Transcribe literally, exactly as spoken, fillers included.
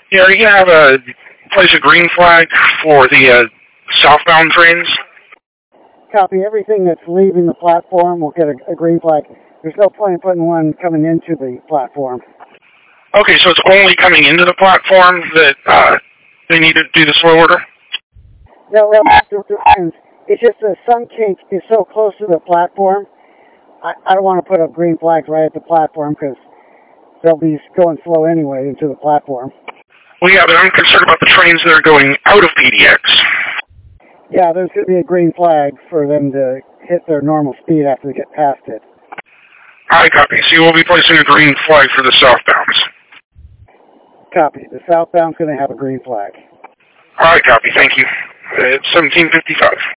Yeah, are you going to have a place a green flag for the uh, southbound trains? Copy. Everything that's leaving the platform will get a, a green flag. There's no point in putting one coming into the platform. Okay, so it's only coming into the platform that uh, they need to do the slow order? No, well, it's just the sun cake is so close to the platform. I, I don't want to put up green flags right at the platform because they'll be going slow anyway into the platform. Well, yeah, but I'm concerned about the trains that are going out of P D X. Yeah, there's going to be a green flag for them to hit their normal speed after they get past it. I copy. So you will be placing a green flag for the southbounds. Copy. The southbound's going to have a green flag. All right, copy. Thank you. It's seventeen fifty-five.